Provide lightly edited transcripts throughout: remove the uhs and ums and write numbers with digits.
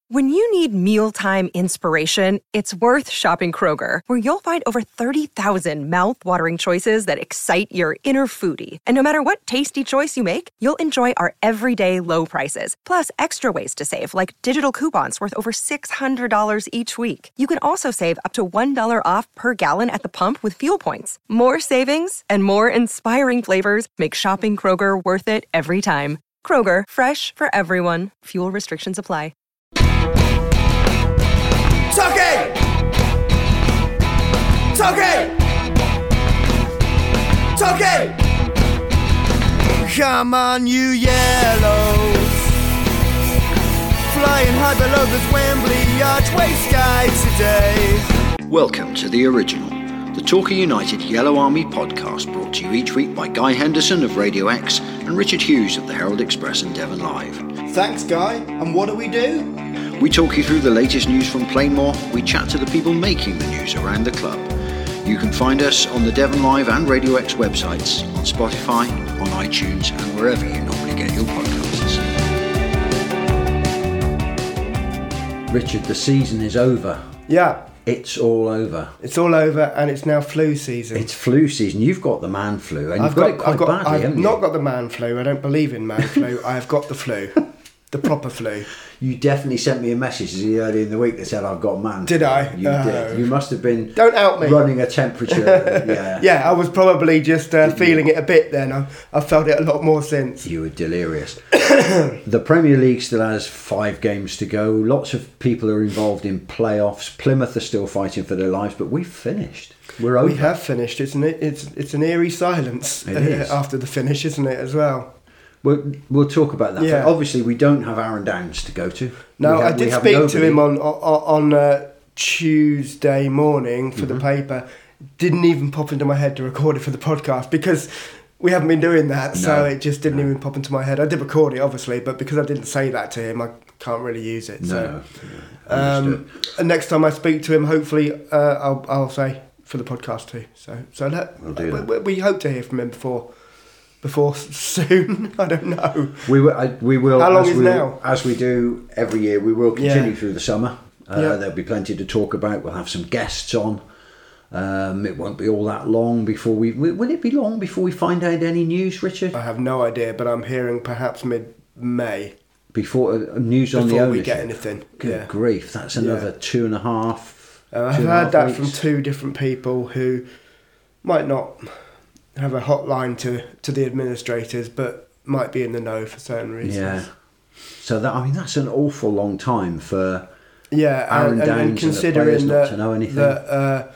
When you need mealtime inspiration, it's worth shopping Kroger, where you'll find over 30,000 mouth-watering choices that excite your inner foodie. And no matter what tasty choice you make, you'll enjoy our everyday low prices, plus extra ways to save, like digital coupons worth over $600 each week. You can also save up to $1 off per gallon at the pump with fuel points. More savings and more inspiring flavors make shopping Kroger worth it every time. Kroger, fresh for everyone. Fuel restrictions apply. Tucky! Tucky! Tucky! Come on, you yellows, flying high below the Wembley archway sky today. Welcome to The Original, the Torquay United Yellow Army podcast, brought to you each week by Guy Henderson of Radio X and Richard Hughes of the Herald Express and Devon Live. Thanks, Guy. And what do? We talk you through the latest news from Plainmoor. We chat to the people making the news around the club. You can find us on the Devon Live and Radio X websites, on Spotify, on iTunes, and wherever you normally get your podcasts. Richard, the season is over. Yeah. It's all over. It's all over, and it's now flu season. It's flu season. You've got the man flu, and you've got it quite badly, haven't you? I've not got the man flu. I don't believe in man flu. I have got the flu. The proper flu. You definitely sent me a message earlier in the week that said I've got man flu. Did I? You did. You must have been. Don't out me. Running a temperature. Yeah. Yeah, I was probably just feeling it a bit then. I've felt it a lot more since. You were delirious. The Premier League still has 5 games to go. Lots of people are involved in playoffs. Plymouth are still fighting for their lives, but we've finished. We're over. We have finished. It's an eerie silence after the finish, isn't it, as well? We'll talk about that. Yeah. Obviously, we don't have Aaron Downs to go to. No, I did speak to him on Tuesday morning for the paper. Didn't even pop into my head to record it for the podcast because we haven't been doing that. No, so it just didn't even pop into my head. I did record it, obviously, but because I didn't say that to him, I can't really use it. And next time I speak to him, hopefully I'll say for the podcast too. So we hope to hear from him before soon. I don't know. We will. How long is now? As we do every year, we will continue through the summer. There'll be plenty to talk about. We'll have some guests on. It won't be all that long before will it be long before we find out any news, Richard? I have no idea, but I'm hearing perhaps mid-May. Before news on the ownership. Before we get anything. Good grief, that's another 2.5. I've heard that from 2 different people who might not have a hotline to the administrators, but might be in the know for certain reasons. Yeah. So that's an awful long time for Aaron Downs and considering not to know anything. That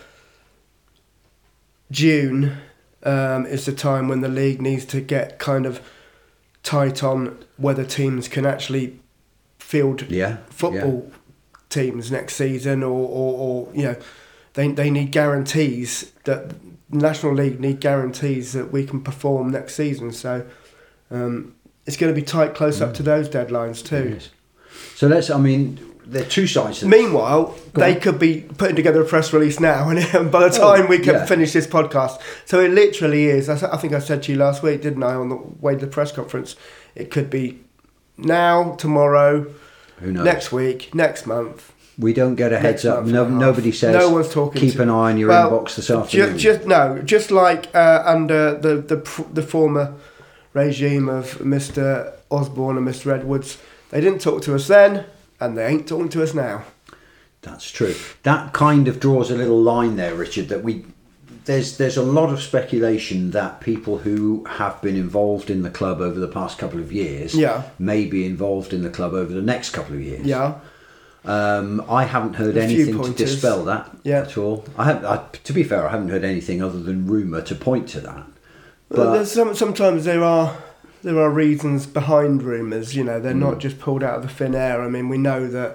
June is the time when the league needs to get kind of tight on whether teams can actually field football teams next season, or they need guarantees that. National League need guarantees that we can perform next season, so it's going to be tight close up to those deadlines too. So there are 2 sides to this. Meanwhile, they could be putting together a press release now, and by the time we can finish this podcast, so it literally is. I think I said to you last week, didn't I, on the way to the press conference? It could be now, tomorrow, who knows? Next week, next month. We don't get a heads up. Nobody says. No one's talking. Keep an eye on your inbox this afternoon. Just like under the former regime of Mr. Osborne and Mr. Edwards, they didn't talk to us then, and they ain't talking to us now. That's true. That kind of draws a little line there, Richard. That there's a lot of speculation that people who have been involved in the club over the past couple of years may be involved in the club over the next couple of years. Yeah. I haven't heard anything to dispel that at all. To be fair, I haven't heard anything other than rumour to point to that. But sometimes there are reasons behind rumours. They're not just pulled out of the thin air. I mean, we know that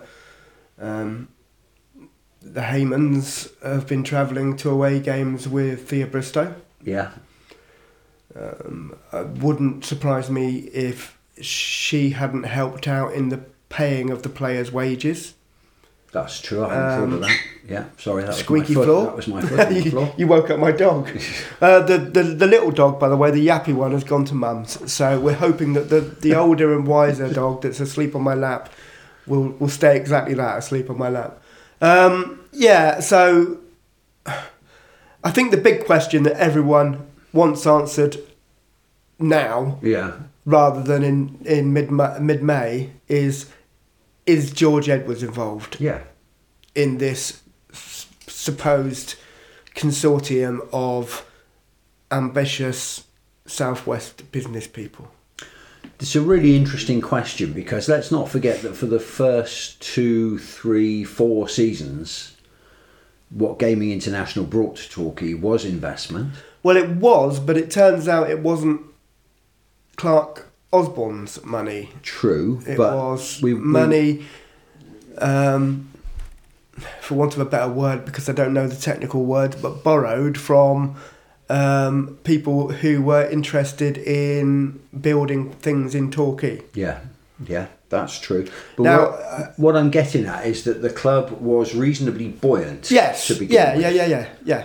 the Haymans have been travelling to away games with Thea Bristow. Yeah. It wouldn't surprise me if she hadn't helped out in the paying of the players' wages. That's true. I hadn't thought of that. Yeah, sorry. That squeaky was my floor. That was my foot on the floor. You woke up my dog. The little dog, by the way, the yappy one, has gone to mum's. So we're hoping that the older and wiser dog that's asleep on my lap will stay exactly that, asleep on my lap. So I think the big question that everyone wants answered now, rather than in mid-May, is George Edwards involved? Yeah. In this supposed consortium of ambitious Southwest business people? It's a really interesting question, because let's not forget that for the first 2, 3, 4 seasons, what Gaming International brought to Torquay was investment. Well, it was, but it turns out it wasn't Clark Osborne's money. True, it but was money, for want of a better word, because I don't know the technical words, but borrowed from people who were interested in building things in Torquay. Yeah, that's true. But now, what I'm getting at is that the club was reasonably buoyant. Yes. To begin with. Yeah.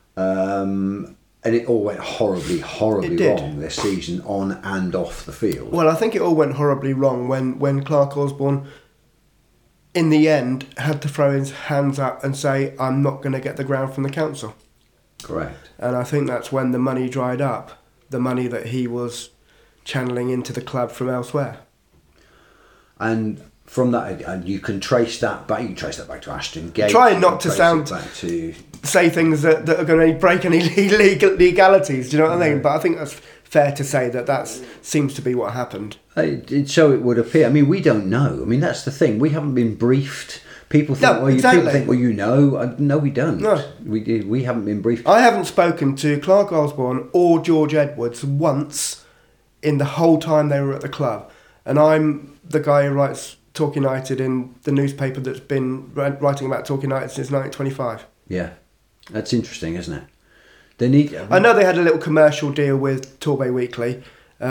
And it all went horribly wrong this season, on and off the field. Well, I think it all went horribly wrong when Clark Osborne, in the end, had to throw his hands up and say, I'm not going to get the ground from the council. Correct. And I think that's when the money dried up, the money that he was channeling into the club from elsewhere. And from that, and you can trace that back. You can trace that back to Ashton Gate. Trying not to say things that are going to break any legalities. Do you know what I mean? But I think that's fair to say that seems to be what happened. So it would appear. I mean, we don't know. I mean, that's the thing. We haven't been briefed. People think, people think, you know. No, we don't. No. We haven't been briefed. I haven't spoken to Clark Osborne or George Edwards once in the whole time they were at the club. And I'm the guy who writes Torquay United in the newspaper that's been writing about Torquay United since 1925. Yeah. That's interesting, isn't it? I know they had a little commercial deal with Torbay Weekly.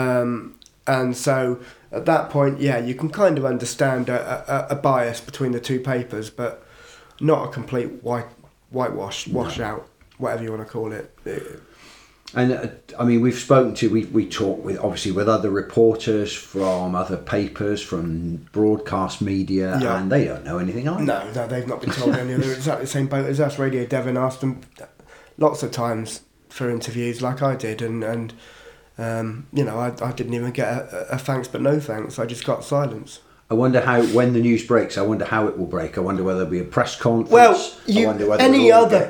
And so at that point, you can kind of understand a bias between the two papers, but not a complete washout, whatever you want to call it. And I mean, we talk with other reporters from other papers, from broadcast media, and they don't know anything either. No, they've not been told anything. They're exactly the same boat as us. Radio Devon asked them lots of times for interviews, like I did, and I didn't even get a thanks but no thanks. I just got silence. I wonder when the news breaks. I wonder how it will break. I wonder whether there'll be a press conference. Well, any other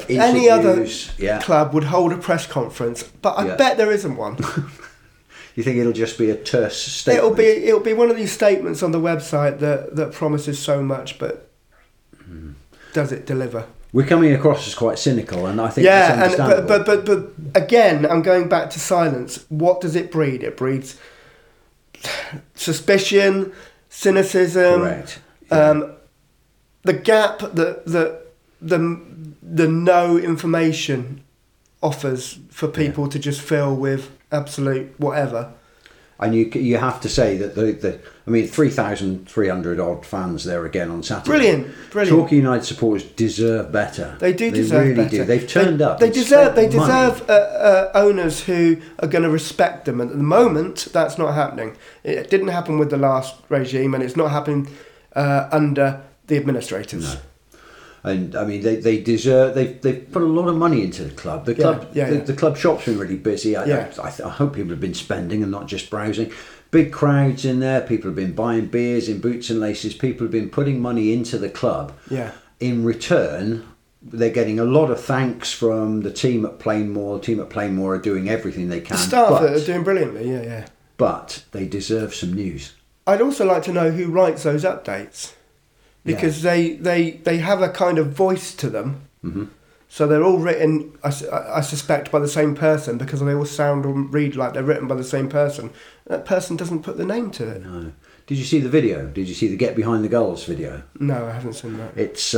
club would hold a press conference, but I bet there isn't one. You think it'll just be a terse statement? It'll be one of these statements on the website that promises so much, but does it deliver? We're coming across as quite cynical, and I think that's understandable. But again, I'm going back to silence. What does it breed? It breeds suspicion, cynicism. Correct. The gap that the no information offers for people to just fill with absolute whatever. And you have to say that the 3,300 odd fans there again on Saturday. Brilliant. Torquay United supporters deserve better. They deserve better. Do. They've turned up. They deserve owners who are going to respect them. And at the moment, that's not happening. It didn't happen with the last regime, and it's not happening under the administrators. No. And I mean, they deserve. They've put a lot of money into the club. The club shop's been really busy. I hope people have been spending and not just browsing. Big crowds in there. People have been buying beers in Boots and Laces. People have been putting money into the club. Yeah. In return, they're getting a lot of thanks from the team at Plainmoor. The team at Plainmoor are doing everything they can. The staff are doing brilliantly. Yeah. But they deserve some news. I'd also like to know who writes those updates. Because they have a kind of voice to them. Mm-hmm. So they're all written, I suspect, by the same person, because they all sound and read like they're written by the same person. That person doesn't put the name to it. No. Did you see the video? Did you see the Get Behind the Goals video? No, I haven't seen that. It's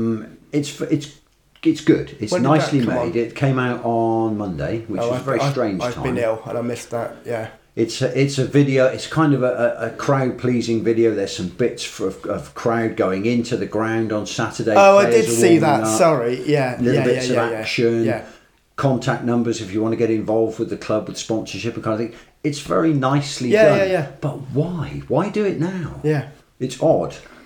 good. It's nicely made. It came out on Monday, which was a very strange time. I've been ill and I missed that, yeah. It's a video. It's kind of a crowd pleasing video. There's some bits of crowd going into the ground on Saturday. Oh, I did see that. Sorry, little bits of action. Contact numbers if you want to get involved with the club with sponsorship and kind of thing. It's very nicely done. Yeah. But why? Why do it now? Yeah, it's odd.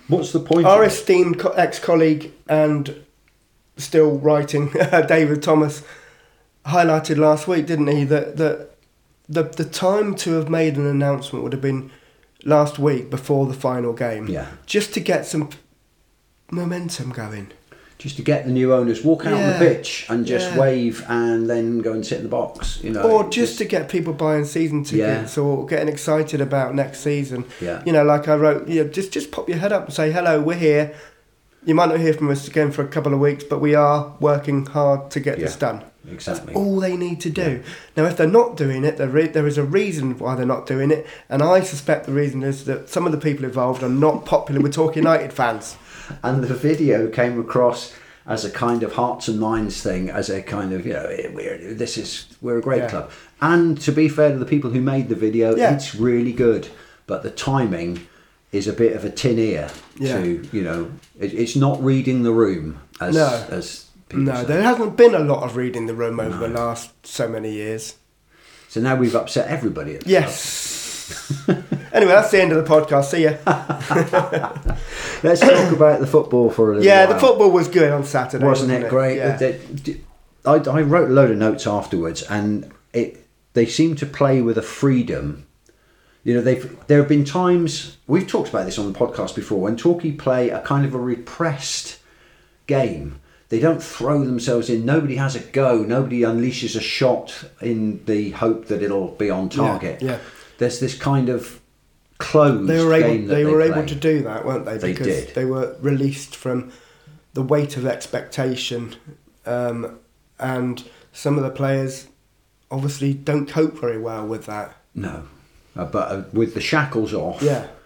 What's the point? Our esteemed ex-colleague and still writing David Thomas highlighted last week, didn't he, that the time to have made an announcement would have been last week before the final game. Yeah. Just to get some momentum going. Just to get the new owners walk out on the pitch and just wave and then go and sit in the box, you know. Or just to get people buying season tickets or getting excited about next season. Yeah. You know, like I wrote, just pop your head up and say, hello, we're here. You might not hear from us again for a couple of weeks, but we are working hard to get this done. Exactly. That's all they need to do. Now, if they're not doing it, there is a reason why they're not doing it, and I suspect the reason is that some of the people involved are not popular with Talk United fans. And the video came across as a kind of hearts and minds thing, as a kind of, we're a great club. And to be fair to the people who made the video, it's really good. But the timing is a bit of a tin ear to, it's not reading the room as people say. There hasn't been a lot of reading the room over the last so many years. So now we've upset everybody. Anyway, that's the end of the podcast. See ya. Let's talk about the football for a little while. Yeah, the football was good on Saturday. Wasn't it great? Yeah. I wrote a load of notes afterwards, and they seem to play with a freedom. You know, there have been times, we've talked about this on the podcast before, when Torquay play a kind of a repressed game. They don't throw themselves in. Nobody has a go. Nobody unleashes a shot in the hope that it'll be on target. Yeah. There's this kind of closed game that they were able play. to do that, weren't they? Because they did. They were released from the weight of expectation, and some of the players obviously don't cope very well with that. No, but with the shackles off,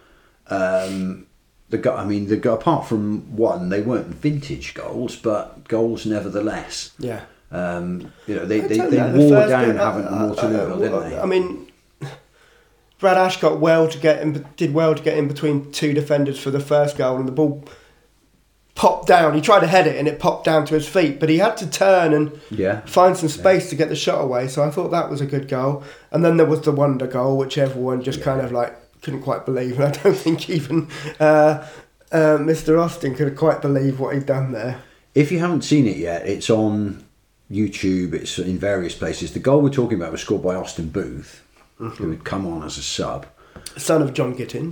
apart from one, they weren't vintage goals, but goals nevertheless. Yeah. They wore down having Waterloo, didn't they? I mean, Brad Ash did well to get in between two defenders for the first goal, and the ball popped down. He tried to head it, and it popped down to his feet, but he had to turn and find some space to get the shot away. So I thought that was a good goal. And then there was the wonder goal, which everyone just kind of like couldn't quite believe, and I don't think even Mr. Austin could quite believe what he'd done there. If you haven't seen it yet, it's on YouTube. It's in various places. The goal we're talking about was scored by Austin Booth, who had come on as a sub. Son of John Gittins.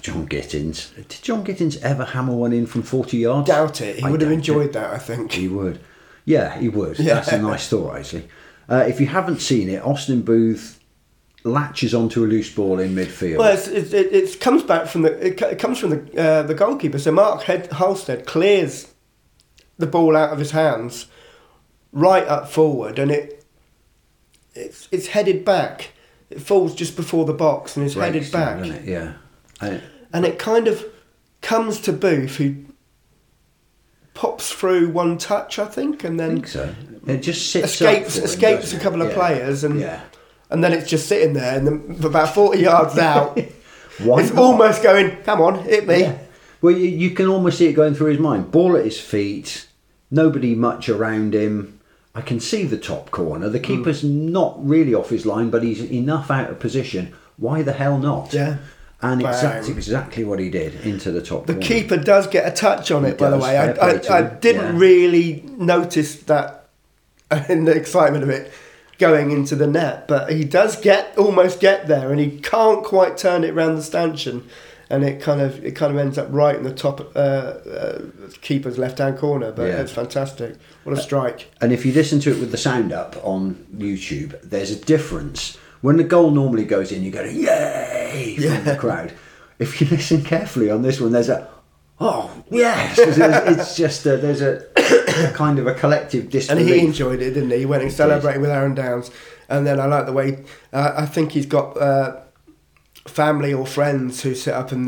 Did John Gittins ever hammer one in from 40 yards? Doubt it. He would have enjoyed that, I think. He would. Yeah, he would. Yeah. That's a nice thought, actually. If you haven't seen it, Austin Booth latches onto a loose ball in midfield. Well, it comes back from the goalkeeper. So Mark Halstead clears the ball out of his hands, right up forward, and it's headed back. It falls just before the box and is headed back. Down, yeah. And it kind of comes to Booth, who pops through one touch, I think, and then it just sits escapes a couple of players, and then it's just sitting there, and then about 40 yards out, it's almost going, come on, hit me. Yeah. Well, you can almost see it going through his mind. Ball at his feet, nobody much around him. I can see the top corner. The keeper's not really off his line, but he's enough out of position. Why the hell not? Yeah. And that's exactly what he did, into the top corner. The keeper does get a touch on it, by the way. I didn't really notice that in the excitement of it going into the net, but he does almost get there, and he can't quite turn it around the stanchion, and it kind of ends up right in the top keeper's left-hand corner. But it's fantastic. What a strike! And if you listen to it with the sound up on YouTube, there's a difference. When the goal normally goes in, you go, yay, from the crowd. If you listen carefully on this one, there's a, oh, yes. It's just, there's a kind of a collective disbelief. And he enjoyed it, didn't he? He went and celebrated with Aaron Downs. And then I like the way, I think he's got family or friends who sit up in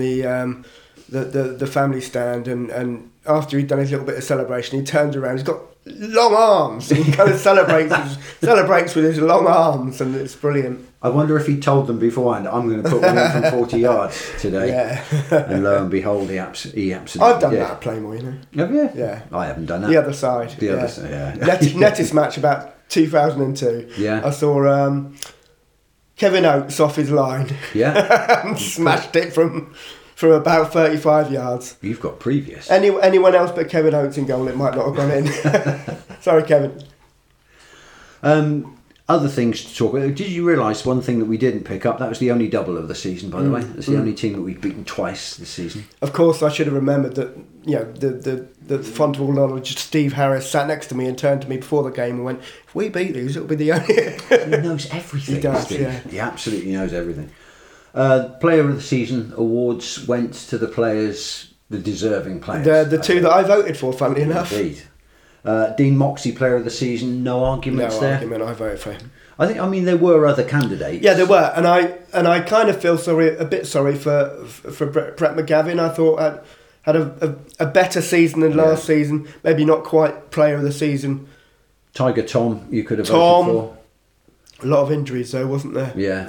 the family stand. And after he'd done his little bit of celebration, he turns around, he's got long arms, and he kind of celebrates with his long arms, and it's brilliant. I wonder if he told them beforehand, I'm going to put one in from 40 yards today. And lo and behold, he absolutely I've done that at Playmore, you know. Have you? Yeah. I haven't done that. The other side. Other side, yeah. Nettis match about 2002. Yeah. I saw Kevin Oates off his line. Yeah. And smashed it from from about 35 yards. You've got previous. Anyone else but Kevin Oates in goal, it might not have gone in. Sorry, Kevin. Other things to talk about. Did you realise one thing that we didn't pick up? That was the only double of the season, by the way. It's the only team that we've beaten twice this season. Of course, I should have remembered that. The font of all knowledge, Steve Harris sat next to me and turned to me before the game and went, "If we beat these, it'll be the only." He knows everything. He does. Steve. Yeah. He absolutely knows everything. Player of the season awards went to the players, the deserving players. The two that I voted for, funnily enough. Indeed. Dean Moxey, player of the season. No arguments there. No argument. I voted for him. I mean, there were other candidates. Yeah, there were, and I kind of feel a bit sorry for Brett McGavin. I thought had a better season than last season. Maybe not quite player of the season. Tiger Tom, you could have voted for. A lot of injuries though, wasn't there? Yeah.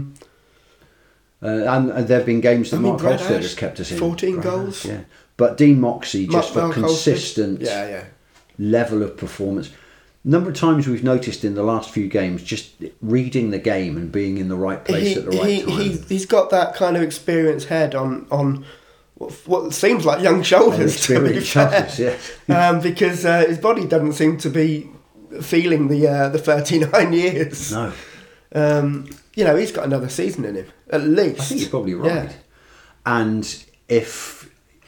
And there have been games that Mark Brad Holstead has kept us in. 14 goals. Yeah. But Dean Moxey, just for Mark consistent level of performance. Number of times we've noticed in the last few games, just reading the game and being in the right place at the right time. He's got that kind of experienced head on what seems like young shoulders, to be fair. Yeah. Because his body doesn't seem to be feeling the 39 years. No. He's got another season in him, at least. I think you're probably right. Yeah. And if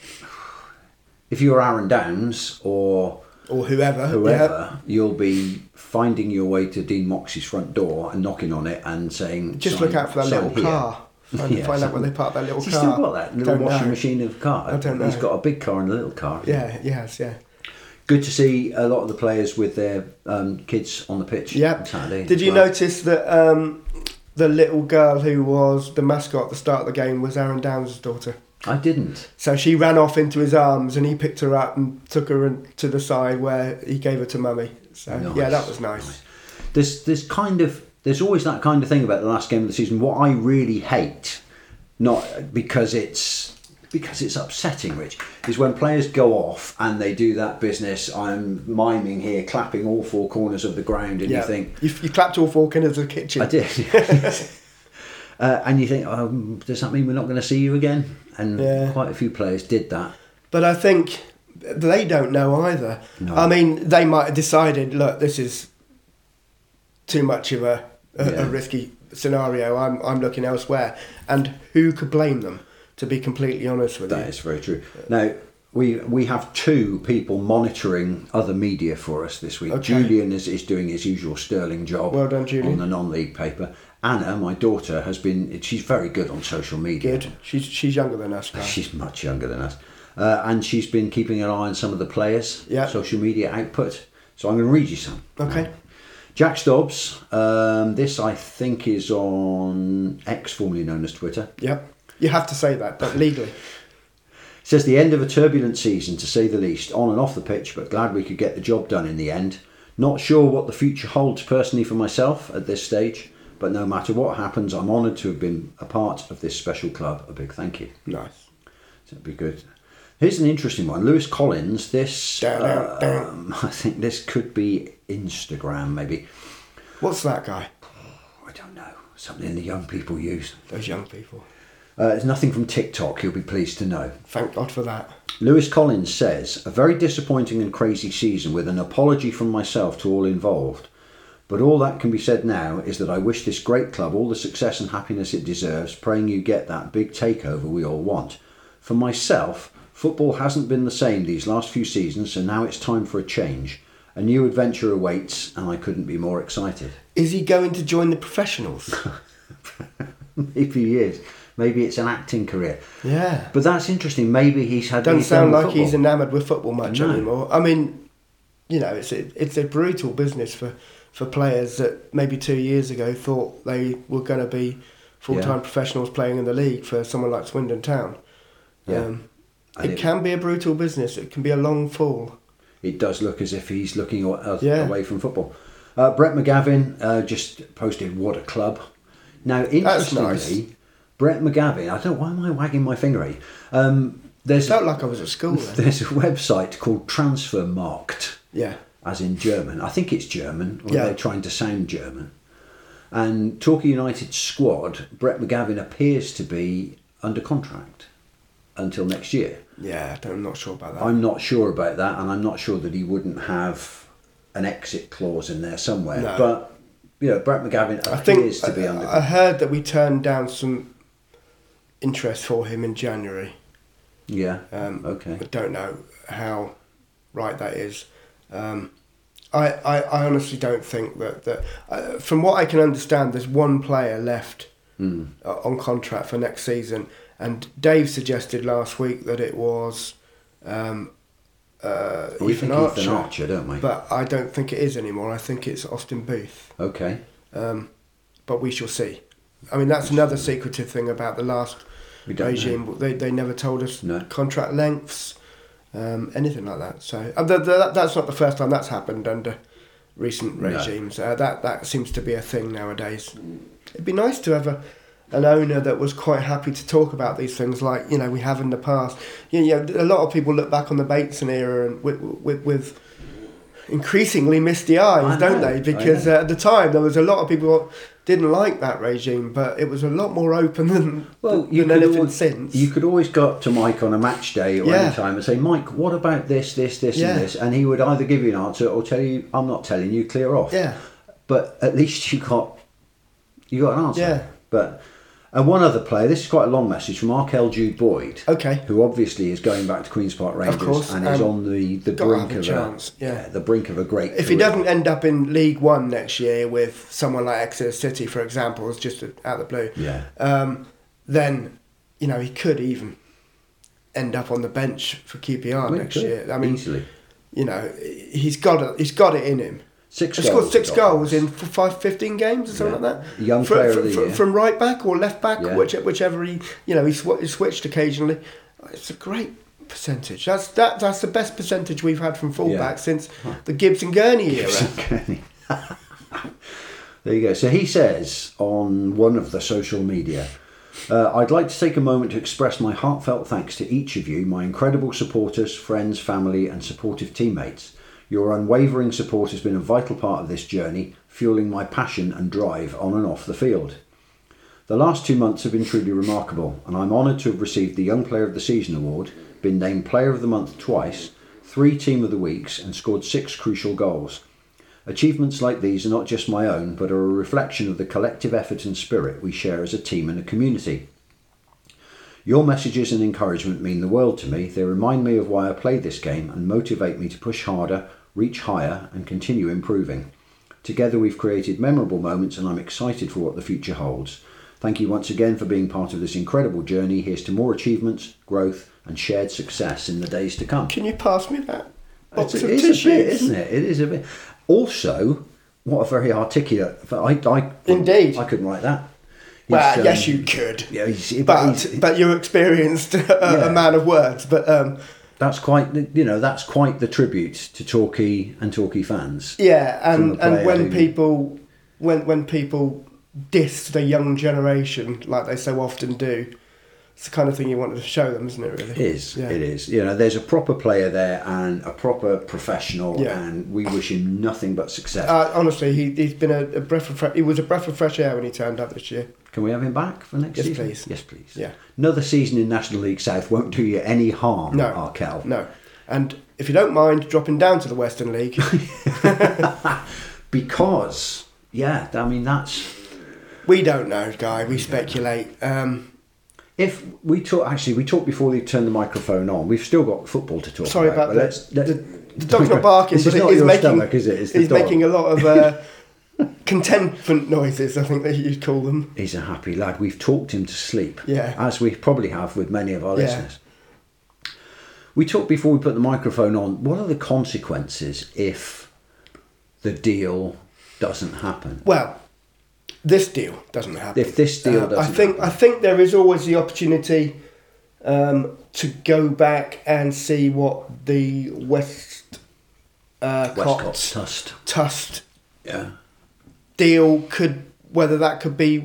you're Aaron Downs or whoever, you'll be finding your way to Dean Moxey's front door and knocking on it and saying, just look out for that little car. Find out where they park that little car. He's still got that little washing machine of a car. I don't know. He's got a big car and a little car. Yeah, he has, yeah. Good to see a lot of the players with their kids on the pitch on Saturday. Did you notice that the little girl who was the mascot at the start of the game was Aaron Downs' daughter? I didn't. So she ran off into his arms and he picked her up and took her to the side where he gave her to mummy. So nice. That was nice. There's always that kind of thing about the last game of the season. What I really hate, not because it's upsetting, Rich, is when players go off and they do that business. I'm miming here, clapping all four corners of the ground, and you think you clapped all four corners of the kitchen. I did. And you think, does that mean we're not going to see you again? And quite a few players did that. But I think they don't know either. No. I mean, they might have decided, look, this is too much of a risky scenario. I'm looking elsewhere. And who could blame them, to be completely honest with you? That is very true. Now, we have two people monitoring other media for us this week. Okay. Julian is doing his usual sterling job. Well done, Julian. On the non-league paper. Anna, my daughter, she's very good on social media. Good. She's younger than us, guys. She's much younger than us. And she's been keeping an eye on some of the players' social media output. So I'm going to read you some. Okay. Jack Stobbs, this I think is on X, formerly known as Twitter. Yep. You have to say that, but legally. Says the end of a turbulent season, to say the least, on and off the pitch, but glad we could get the job done in the end. Not sure what the future holds personally for myself at this stage, but no matter what happens, I'm honoured to have been a part of this special club. A big thank you. Nice. That'd be good. Here's an interesting one. Lewis Collins, this, I think this could be Instagram, maybe. What's that guy? I don't know. Something the young people use. Those young people. It's nothing from TikTok, you'll be pleased to know. Thank God for that. Lewis Collins says, a very disappointing and crazy season with an apology from myself to all involved. But all that can be said now is that I wish this great club all the success and happiness it deserves, praying you get that big takeover we all want. For myself, football hasn't been the same these last few seasons, so now it's time for a change. A new adventure awaits, and I couldn't be more excited. Is he going to join the professionals? Maybe he is. Maybe it's an acting career. Yeah. But that's interesting. Maybe he's had... Doesn't sound like he's enamoured with football much anymore. I mean, it's a brutal business for players that maybe 2 years ago thought they were going to be full-time professionals playing in the league for someone like Swindon Town. Yeah. It can be a brutal business. It can be a long fall. It does look as if he's looking away from football. Brett McGavin just posted, what a club. Now, interestingly, nice. Brett McGavin, I don't know, why am I wagging my finger at you? It felt like I was at school then. There's a website called Transfermarkt. Yeah. As in German. I think it's German, or they're trying to sound German. And Torquay United squad, Brett McGavin appears to be under contract. until next year. Yeah, I'm not sure about that. I'm not sure about that, and I'm not sure that he wouldn't have an exit clause in there somewhere. No. But, Brett McGavin appears to be under... I heard that we turned down some interest for him in January. Yeah, okay. I don't know how right that is. I honestly don't think that from what I can understand, there's one player left on contract for next season, and Dave suggested last week that it was Ethan Archer, don't we? But I don't think it is anymore. I think it's Austin Booth. Okay. But we shall see. I mean, that's another secretive thing about the last regime. They never told us contract lengths. Anything like that. So that's not the first time that's happened under recent regimes. That seems to be a thing nowadays. It'd be nice to have an owner that was quite happy to talk about these things, like we have in the past. A lot of people look back on the Bateson era and with increasingly misty eyes, don't they? Because at the time there was a lot of people who didn't like that regime, but it was a lot more open than anything since. You could always go up to Mike on a match day or any time and say, Mike, what about this, and this? And he would either give you an answer or tell you, I'm not telling you, clear off. Yeah. But at least you got an answer. Yeah. But... And one other player, this is quite a long message from Arkell Jude Boyd, who obviously is going back to Queen's Park Rangers, of course, and is on the brink of the brink of a great career. If he doesn't end up in League One next year with someone like Exeter City, for example, it's just out of the blue. Then he could even end up on the bench for QPR next year. I mean, easily. He's got it in him. He scored 6 goals in 15 games or something like that. Young player of the year. From right back or left back, whichever he switched occasionally. It's a great percentage. That's the best percentage we've had from fullback since the Gibbs and Gurney era. There you go. So he says on one of the social media, I'd like to take a moment to express my heartfelt thanks to each of you, my incredible supporters, friends, family and supportive teammates. Your unwavering support has been a vital part of this journey, fueling my passion and drive on and off the field. The last 2 months have been truly remarkable, and I'm honoured to have received the Young Player of the Season award, been named Player of the Month twice, 3 Team of the Weeks, and scored 6 crucial goals. Achievements like these are not just my own, but are a reflection of the collective effort and spirit we share as a team and a community. Your messages and encouragement mean the world to me. They remind me of why I play this game and motivate me to push harder, reach higher and continue improving. Together we've created memorable moments and I'm excited for what the future holds. Thank you once again for being part of this incredible journey. Here's to more achievements, growth and shared success in the days to come. Can you pass me that box of tissues? It is a bit, isn't it? It is a bit. Also, what a very articulate... Indeed. I couldn't write that. Well, yes, you could. Yeah, but you're experienced a man of words. But that's quite the tribute to Torquay and Torquay fans. Yeah, and when people diss the young generation like they so often do, it's the kind of thing you wanted to show them, isn't it? Really, it is. Yeah. It is. There's a proper player there and a proper professional, and we wish him nothing but success. Honestly, he's been a breath of he was a breath of fresh air when he turned up this year. Can we have him back for next season? Please. Yes, please. Yeah. Another season in National League South won't do you any harm, no, Arkell. No. And if you don't mind dropping down to the Western League, because that's. We don't know, Guy. We speculate. If we talked before they turned the microphone on. We've still got football to talk about. Sorry about that. The dog's not barking, but he's making a lot of contentment noises, I think that you'd call them. He's a happy lad. We've talked him to sleep, as we probably have with many of our listeners. We talked before we put the microphone on. What are the consequences if the deal doesn't happen? Well, this deal doesn't happen. If this deal doesn't happen. I think there is always the opportunity to go back and see what the Westcott Tust deal whether that could be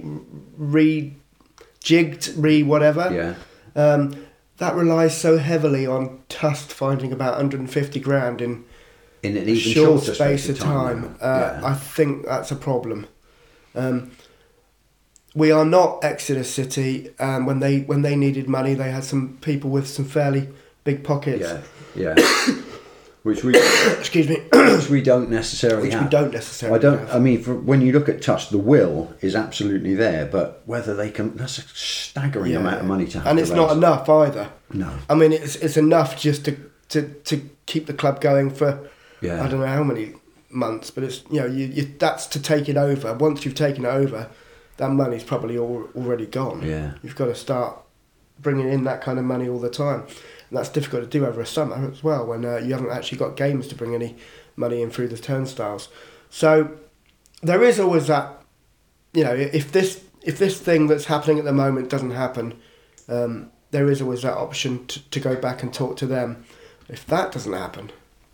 rejigged, whatever. Yeah. That relies so heavily on Tust finding about 150 grand in an even short shorter space of time. I think that's a problem. we are not Exeter City. When they needed money, they had some people with some fairly big pockets. Yeah. Which we excuse me. which we don't necessarily have. Have. I mean, when you look at Tusk, the will is absolutely there, but whether they can, that's a staggering amount of money to have. And it's not enough either. No. I mean, it's enough just to keep the club going for I don't know how many months, but it's you that's to take it over. Once you've taken it over, that money's probably already gone. Yeah. You've got to start bringing in that kind of money all the time. And that's difficult to do over a summer as well, when you haven't actually got games to bring any money in through the turnstiles. So there is always that, if this thing that's happening at the moment doesn't happen, there is always that option to go back and talk to them. If that doesn't happen,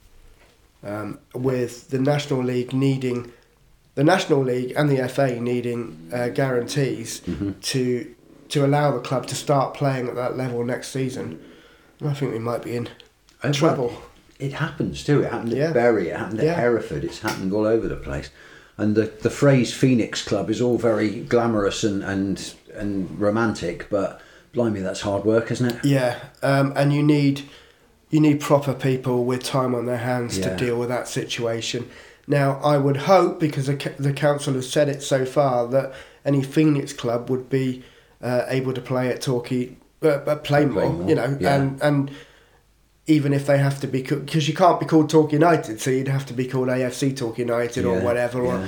with the National League and the FA needing guarantees to allow the club to start playing at that level next season, I think we might be in trouble. It happens too. It happened at Bury, it happened at Hereford, it's happening all over the place. And the phrase Phoenix Club is all very glamorous and romantic, but blimey, that's hard work, isn't it? Yeah, and you need proper people with time on their hands to deal with that situation. Now, I would hope, because the council has said it so far, that any Phoenix Club would be able to play at Torquay, Plainmoor, and even if they have to be, because you can't be called Torquay United, so you'd have to be called AFC Torquay United or whatever, or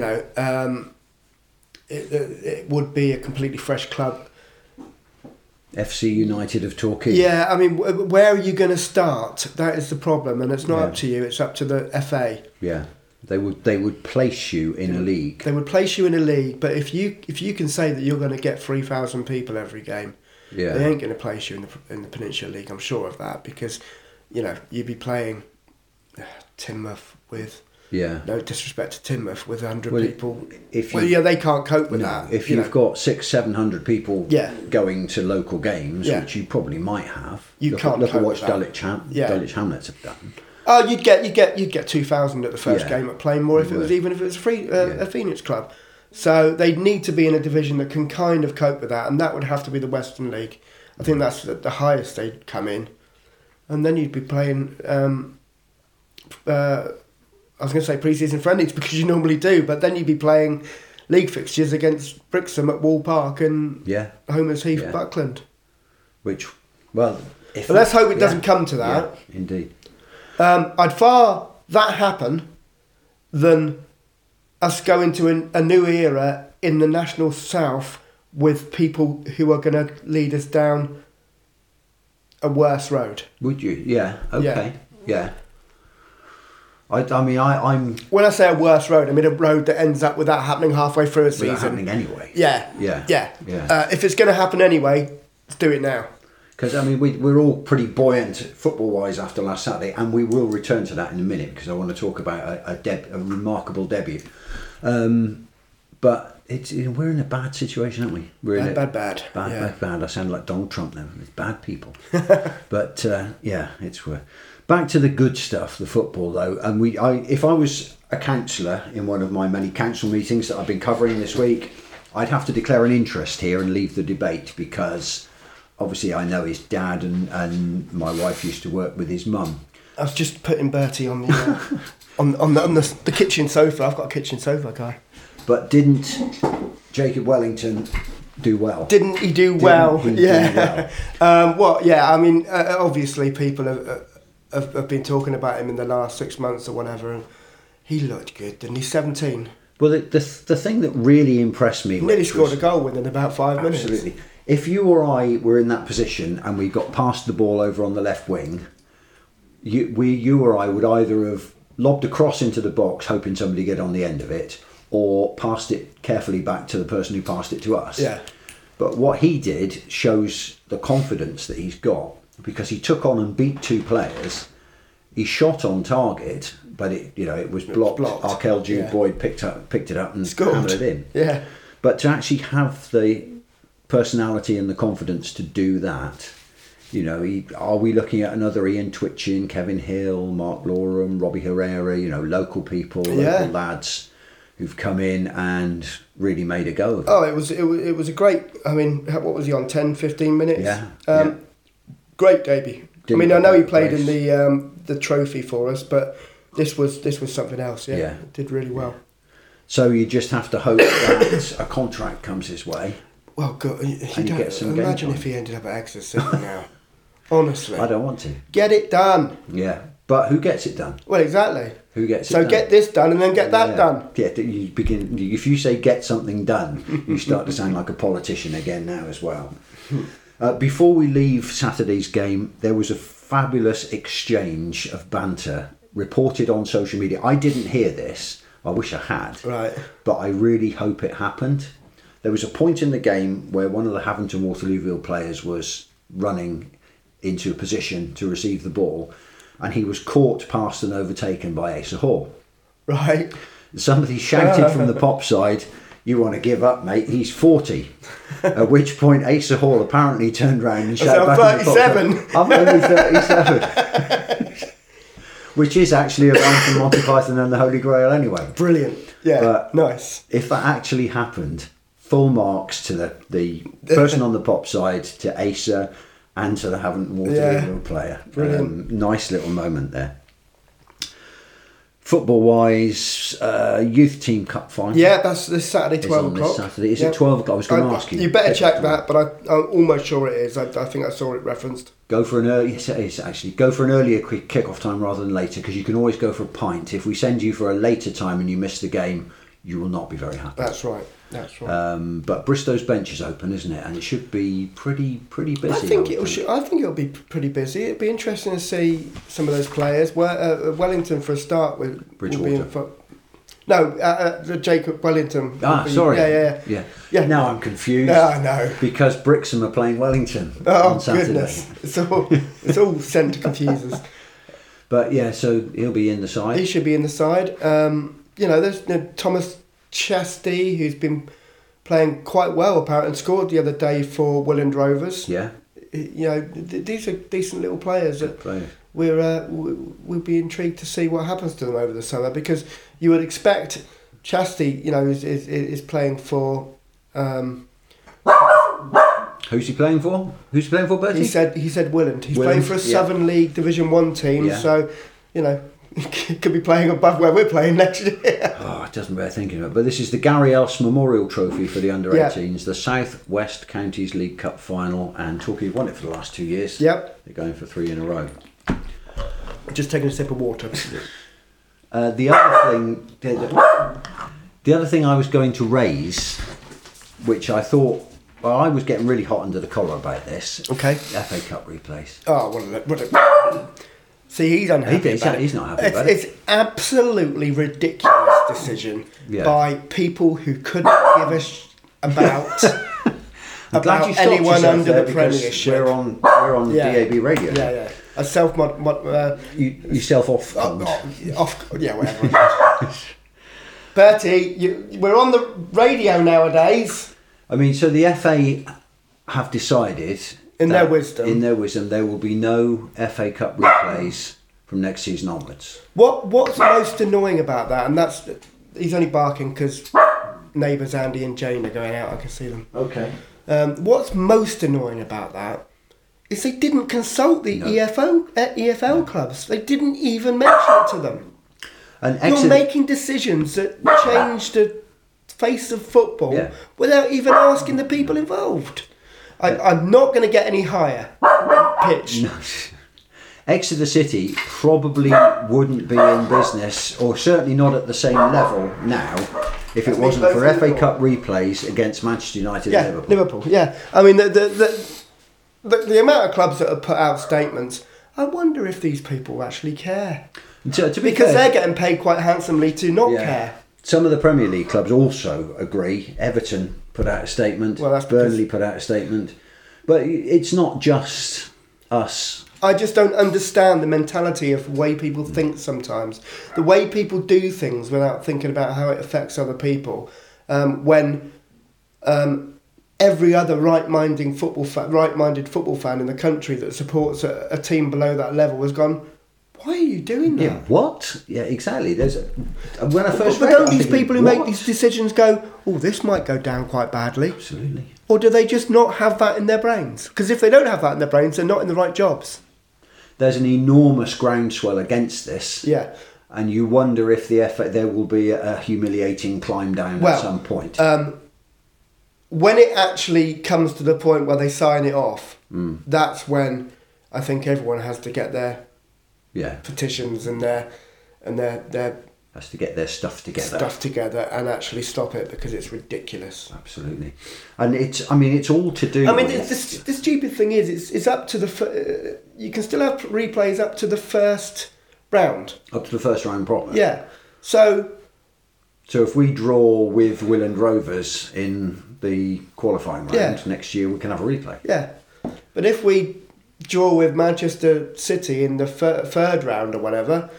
it would be a completely fresh club. FC United of Torquay. Yeah, I mean, where are you going to start? That is the problem, and it's not up to you; it's up to the FA. Yeah, they would place you in a league. They would place you in a league, but if you can say that you're going to get 3,000 people every game. Yeah. They ain't going to place you in the Peninsula League, I'm sure of that, because, you'd be playing Teignmouth with, no disrespect to Teignmouth, with 100 people. They can't cope with that. If you've got 600-700 people going to local games, which you probably might have, look at what Dulwich Hamlets have done. Oh, you'd get 2,000 at the first game at Plainmoor if it was a Phoenix club. So they'd need to be in a division that can kind of cope with that, and that would have to be the Western League. I think that's the highest they'd come in. And then you'd be playing, I was going to say pre-season friendlies, because you normally do, but then you'd be playing league fixtures against Brixham at Wall Park and Homers Heath, Buckland. But let's hope it doesn't come to that. Yeah, indeed. I'd far that happen than us go into a new era in the National South with people who are going to lead us down a worse road. Would you? Yeah. Okay. Yeah. I mean, I'm... When I say a worse road, I mean a road that ends up with that happening halfway through a season. Happening anyway. Yeah. If it's going to happen anyway, let's do it now. Because, I mean, we're all pretty buoyant football-wise after last Saturday, and we will return to that in a minute, because I want to talk about a remarkable debut. But we're in a bad situation, aren't we? We're bad. Bad. I sound like Donald Trump now. It's bad people. But, it's... Back to the good stuff, the football, though. And if I was a councillor in one of my many council meetings that I've been covering this week, I'd have to declare an interest here and leave the debate, because... Obviously, I know his dad, and my wife used to work with his mum. I was just putting Bertie on the on the kitchen sofa. I've got a kitchen sofa, guy. But didn't Jacob Wellington do well? Didn't he do well? Do well? I mean, obviously, people have been talking about him in the last 6 months or whatever, and he looked good, didn't he? 17. Well, the thing that really impressed me... Nearly scored a goal within about 5 minutes. Absolutely. If you or I were in that position and we got past the ball over on the left wing, you or I would either have lobbed a cross into the box hoping somebody get on the end of it, or passed it carefully back to the person who passed it to us. Yeah. But what he did shows the confidence that he's got, because he took on and beat 2 players. He shot on target, but it was blocked. Arkell Jude Boyd picked it up and hammered it in. Yeah. But to actually have the personality and the confidence to do that, are we looking at another Ian Twitchin, Kevin Hill, Mark Loram, Robbie Herrera, local people, local lads who've come in and really made a go of it. Oh, it was a great. I mean, what was he on? 10, 15 minutes. Yeah. Great debut. I mean, I know he played in the trophy for us, but this was something else. Yeah. It did really well. So you just have to hope that a contract comes his way. Well, good. Imagine if he ended up at Exeter City now. Honestly, I don't want to. Get it done. Yeah, but who gets it done? Well, exactly. Who gets it done? done? So get this done and then get that done. Yeah, you begin. If you say get something done, you start to sound like a politician again now as well. Before we leave Saturday's game, there was a fabulous exchange of banter reported on social media. I didn't hear this. I wish I had. Right. But I really hope it happened. There was a point in the game where one of the Havant Waterlooville players was running into a position to receive the ball, and he was caught, passed and overtaken by Asa Hall. Right. Somebody shouted from the pop side, "You want to give up, mate? He's 40." At which point Asa Hall apparently turned round and shouted back, "I'm 37. I'm only 37." Which is actually a rhyme from Monty Python and the Holy Grail anyway. Brilliant. Yeah, but nice. If that actually happened, full marks to the person on the pop side, to Asa, and to the Havant Waterlooville player. Brilliant. Nice little moment there. Football-wise, youth team cup final. Yeah, that's this Saturday, 12 o'clock. This Saturday. Is it 12 o'clock? I was going to ask you. You better check that, but I'm almost sure it is. I think I saw it referenced. Go for an early. Yes, it is actually. Go for an earlier quick kick-off time rather than later, because you can always go for a pint. If we send you for a later time and you miss the game, you will not be very happy. That's right. But Bristow's bench is open, isn't it? And it should be pretty busy. I think it'll be pretty busy. It'd be interesting to see some of those players. Wellington, for a start, will be in Jacob Wellington. Sorry. Yeah. Now I'm confused. Yeah, I know. Because Brixham are playing Wellington on Saturday. Goodness. It's all sent to confuse us. But yeah, so he'll be in the side. He should be in the side. There's Thomas Chesty, who's been playing quite well apparently, and scored the other day for Willand Rovers. Yeah. These are decent little players that we'll be intrigued to see what happens to them over the summer, because you would expect Chesty, is playing for. Who's he playing for? Who's he playing for, Bertie? He said Willand. He's playing for a Southern League Division 1 team, so could be playing above where we're playing next year. It doesn't bear thinking of it. But this is the Gary Else Memorial Trophy for the under-18s, the South West Counties League Cup final, and Torquay have won it for the last 2 years. Yep. They're going for 3 in a row. Just taking a sip of water. The other thing I was going to raise, which I thought, I was getting really hot under the collar about this. Okay. FA Cup replays. Oh, what see, he's unhappy about it. He's not happy about it. It's absolutely ridiculous decision by people who couldn't give a about anyone under the Premiership. We're on DAB radio. Yeah. A you self off. Whatever. Bertie, we're on the radio nowadays. I mean, so the FA have decided, in their wisdom, there will be no FA Cup replays from next season onwards. What's most annoying about that? And that's, he's only barking because neighbours Andy and Jane are going out. I can see them. Okay. What's most annoying about that is they didn't consult the EFL clubs. They didn't even mention it to them. You're making decisions that change the face of football without even asking the people involved. I'm not going to get any higher pitch. No. Exeter City probably wouldn't be in business, or certainly not at the same level now, if it wasn't for FA Cup replays against Manchester United and Liverpool. Yeah, I mean the amount of clubs that have put out statements. I wonder if these people actually care, because they're getting paid quite handsomely to not care. Some of the Premier League clubs also agree. Everton put out a statement. Burnley put out a statement. But it's not just us. I just don't understand the mentality of the way people think sometimes. The way people do things without thinking about how it affects other people. When every other right-minded football fan in the country that supports a team below that level has gone, why are you doing that? Yeah, what? Yeah, exactly. When I first but read don't it, these people who what? make these decisions go, oh, this might go down quite badly? Absolutely. Or do they just not have that in their brains? Because if they don't have that in their brains, they're not in the right jobs. There's an enormous groundswell against this. Yeah. And you wonder if there will be a humiliating climb down at some point. When it actually comes to the point where they sign it off, that's when I think everyone has to get their petitions and their has to get their stuff together and actually stop it, because it's ridiculous. Absolutely. And it's all to do. I mean, with the stupid thing is, it's up to the. You can still have replays up to the first round. Up to the first round proper. Yeah. So if we draw with Willand Rovers in the qualifying round next year, we can have a replay. Yeah. But if we draw with Manchester City in the third round or whatever,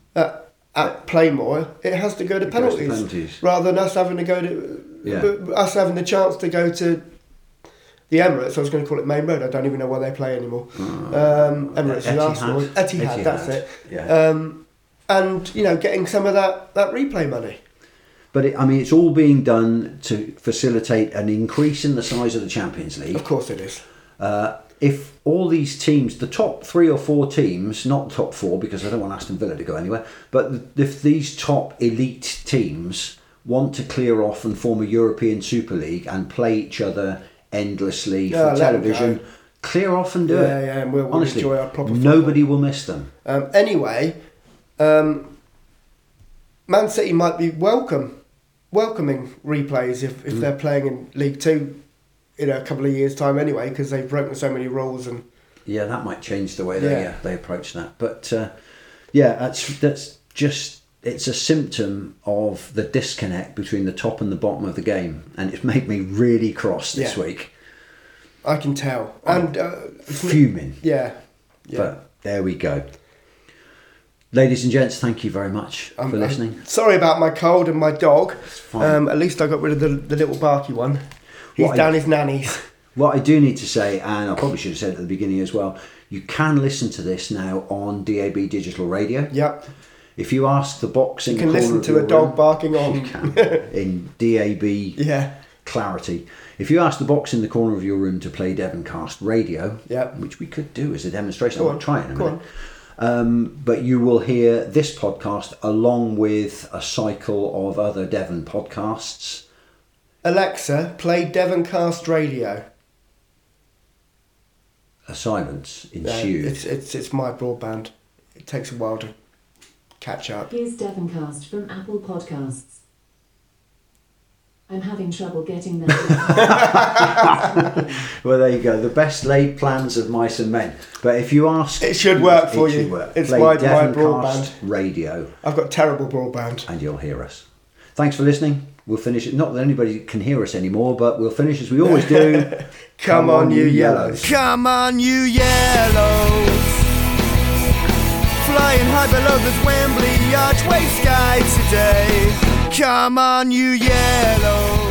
at Playmore, it has to go to penalties, rather than us having to go to us having the chance to go to the Emirates. I was going to call it Main Road. I don't even know where they play anymore. Emirates is Arsenal. Etihad, that's it. Yeah. And getting some of that replay money. But it's all being done to facilitate an increase in the size of the Champions League. Of course it is. If all these teams, the top 3 or 4 teams, not the top 4 because I don't want Aston Villa to go anywhere, but if these top elite teams want to clear off and form a European Super League and play each other endlessly for television, clear off and do it. Yeah, and we'll honestly, enjoy our proper nobody will miss them. Anyway, Man City might be welcoming replays if they're playing in League 2 in a couple of years' time anyway, because they've broken so many rules. And that might change the way they approach that. But that's just, it's a symptom of the disconnect between the top and the bottom of the game, and it's made me really cross this week. I can tell. And fuming. Yeah. But there we go. Ladies and gents, thank you very much for listening. Sorry about my cold and my dog. At least I got rid of the little barky one. He's down his nanny's. What I do need to say, and I probably should have said at the beginning as well, you can listen to this now on DAB Digital Radio. Yep. If you ask the box in the corner of your room... You can listen to a dog barking on... You can, in DAB clarity. If you ask the box in the corner of your room to play Devoncast Radio, which we could do as a demonstration, I'll try it in a minute. But you will hear this podcast along with a cycle of other Devon podcasts. Alexa, play Devoncast Radio. A silence ensued. It's my broadband. It takes a while to catch up. Here's Devoncast from Apple Podcasts. I'm having trouble getting that. Well, there you go. The best laid plans of mice and men. But if you ask... It should work for you. It's my broadband. Radio. I've got terrible broadband. And you'll hear us. Thanks for listening. We'll finish it. Not that anybody can hear us anymore, but we'll finish as we always do. Come on, you yellows. Come on, you yellows. Flying high below this Wembley archway sky today. Come on, you yellows.